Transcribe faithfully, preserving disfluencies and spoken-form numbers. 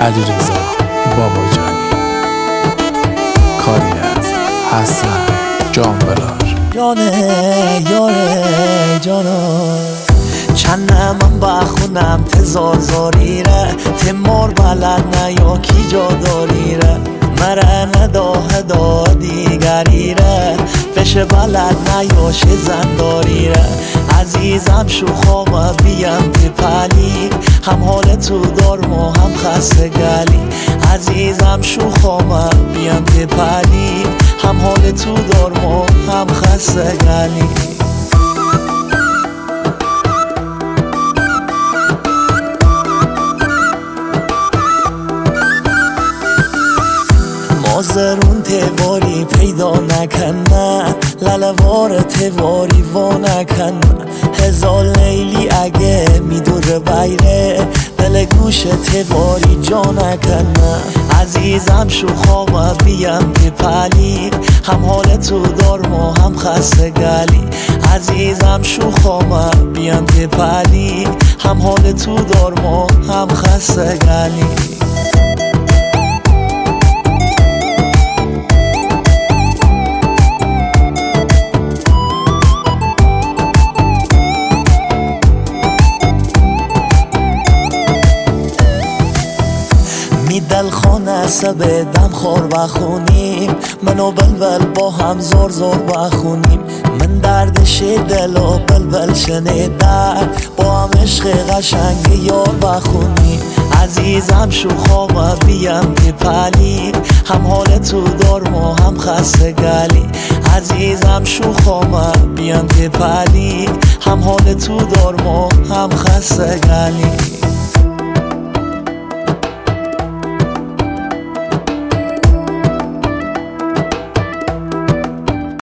علیرضا باباجانی، کاری از حسن جانبلار. جانه یاره جانا چند من بخونم تزار زاری ره تمار بلد نه یا کی جا داری ره مره نداه دا دیگری ره فش بلد نه یا شزن داری ره عزیزم شوخام بیم تی پلی هم حال تو دارم و هم خسته گلی عزیزم شوخام بیم تی پلی هم حال تو دارم و هم خسته گلی مازرون تیواری پیدا نکنه لالوار تیواری وا نکنه هزار لیلی اگه میدور بیره دل گوش تیواری جا نکنه عزیزم شوخام بیم تی پلی هم حال تو دارم و هم خسته گلی عزیزم شوخام بیم تی پلی هم حال تو دارم و هم خسته گلی دل خانه سبه دم خور بخونیم منو بلبل با هم زور زور بخونیم من دردش دل و بلبل شنیدن با هم عشق قشنگ یار بخونیم عزیزم شوخام بیم تی پلی هم حال تو دارم و هم خسته گلی عزیزم شوخام بیم تی پلی هم حال تو دارم و هم خسته گلی